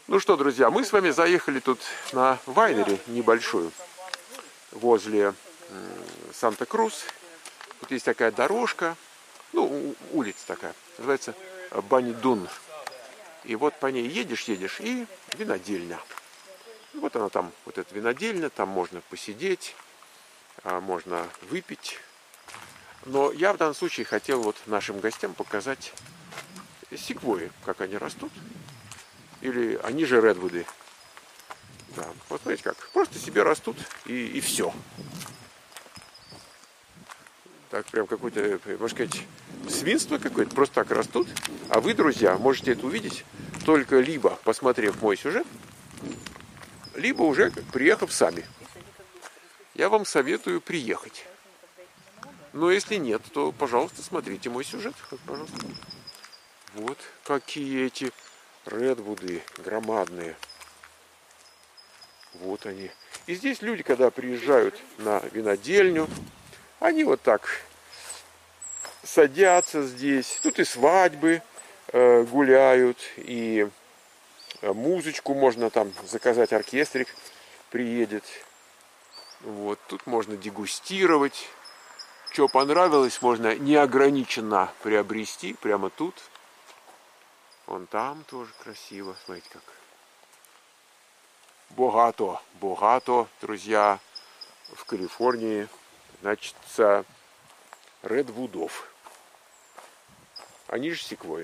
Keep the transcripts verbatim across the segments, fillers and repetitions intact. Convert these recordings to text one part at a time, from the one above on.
Ну что, друзья, мы с вами заехали тут на вайнери небольшую, возле Санта-Крус. Тут есть такая дорожка, ну, улица такая, называется Банидун. И вот по ней едешь, едешь, и винодельня. Вот она там, вот эта винодельня, там можно посидеть, можно выпить. Но я в данном случае хотел вот нашим гостям показать секвойи, как они растут. Или они же редвуды. Да, вот смотрите как. Просто себе растут и, и все. Так прям какое-то, можно сказать, свинство какое-то. Просто так растут. А вы, друзья, можете это увидеть только либо посмотрев мой сюжет, либо уже приехав сами. Я вам советую приехать. Но если нет, то, пожалуйста, смотрите мой сюжет. Пожалуйста. Вот какие эти редвуды громадные. Вот они. И здесь люди, когда приезжают на винодельню, они вот так садятся здесь. Тут и свадьбы э, гуляют, и музычку можно там заказать, оркестрик приедет. Вот, тут можно дегустировать. Что понравилось, можно неограниченно приобрести прямо тут. Вон там тоже красиво. Смотрите как. Богато, богато, друзья, в Калифорнии, значит, редвудов. Они же секвойи.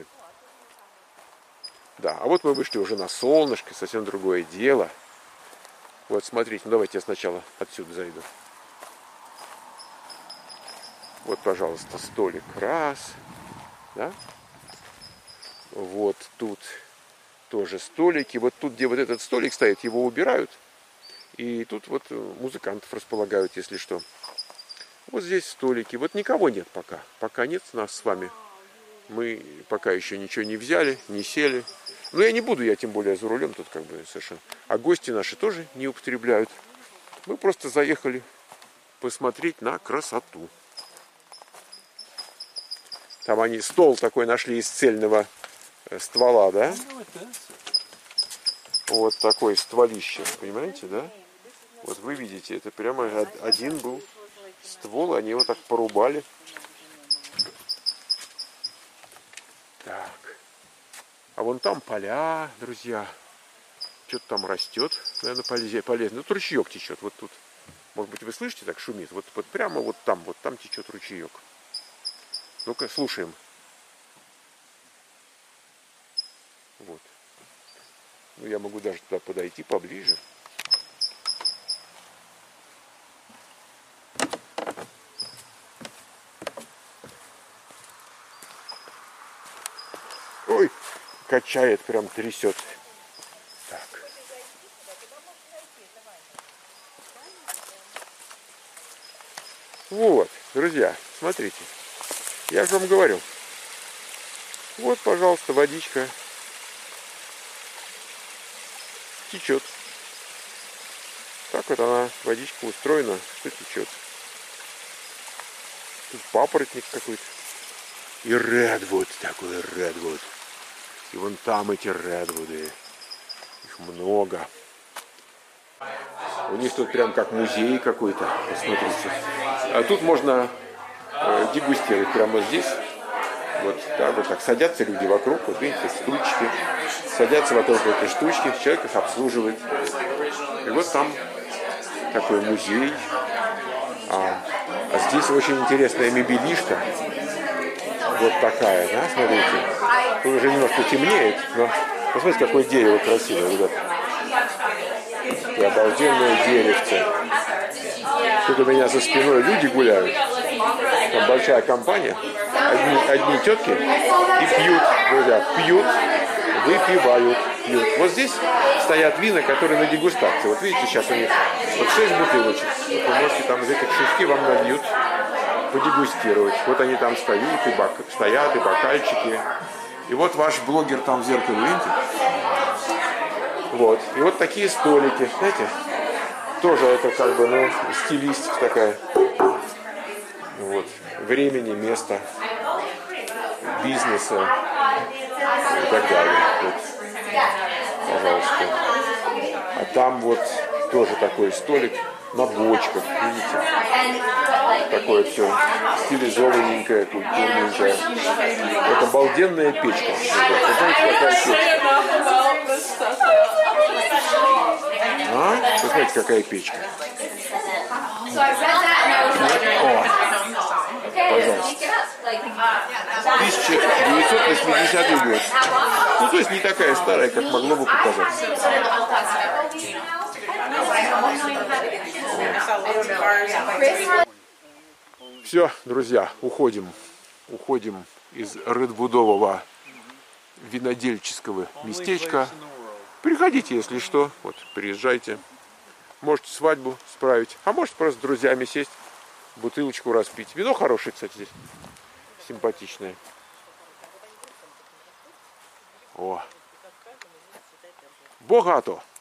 Да, а вот мы вышли уже на солнышко, совсем другое дело. Вот, смотрите, ну давайте я сначала отсюда зайду. Вот, пожалуйста, столик раз, да? Вот тут тоже столики. Вот тут, где вот этот столик стоит, его убирают. И тут вот музыкантов располагают, если что. Вот здесь столики. Вот никого нет пока. Пока нет нас с вами. Мы пока еще ничего не взяли, не сели. Но я не буду, я тем более за рулем тут как бы совершенно. А гости наши тоже не употребляют. Мы просто заехали посмотреть на красоту. Там они стол такой нашли из цельного ствола, да? Вот такой стволище, понимаете, да? Вот вы видите, это прямо один был ствол, они его так порубали. Так. А вон там поля, друзья. Что-то там растет, наверное, полезно. Ну, ручеек течет вот тут. Может быть, вы слышите, так шумит? Вот, вот прямо вот там, вот там течет ручеек. Ну-ка, слушаем. Вот. Ну, я могу даже туда подойти поближе. Ой, качает, прям трясет. Так. Вот, друзья, смотрите. Я же вам говорю. Вот, пожалуйста, водичка течет. Так вот она, водичка устроена, что течет. Тут папоротник какой-то. И редвуд, такой редвуд. И вон там эти редвуды. Их много. У них тут прям как музей какой-то. Посмотрите. А тут можно э, дегустировать прямо здесь. Вот так вот так. Садятся люди вокруг. Вот видите, стульчики. Садятся вокруг этой штучки. Человек их обслуживает. И вот там такой музей. А, а здесь очень интересная мебелишка. Вот такая, да, смотрите. Тут уже немножко темнеет, но посмотрите, какое дерево красивое, ребят. И обалденное деревце. Тут у меня за спиной люди гуляют. Там большая компания. Одни, одни тетки и пьют, друзья, пьют, выпивают, пьют. Вот здесь стоят вина, которые на дегустации. Вот видите, сейчас у них вот шесть бутылочек. Вот вы можете там из этих шести вам нальют, подегустировать. Вот они там стоят, и бак... стоят, и бокальчики. И вот ваш блогер там в зеркале, видите? Вот. И вот такие столики, знаете? Тоже это как бы, ну, стилистика такая. Вот. Времени, места. бизнеса и так далее. Вот. Пожалуйста. А там вот тоже такой столик на бочках, видите? Такое все стилизованненькое, культурненькое. Это обалденная печка. Вы знаете, какая печка? А? Вы знаете, какая печка? О, пожалуйста. тысяча девятьсот восьмидесятый год. Ну, то есть не такая старая, как могло бы показаться. Все, друзья, уходим. Уходим из Редвудового винодельческого местечка. Приходите, если что. Вот, приезжайте. Можете свадьбу справить. А можете просто с друзьями сесть, бутылочку распить. Вино хорошее, кстати, здесь. Симпатичное. О. Богато.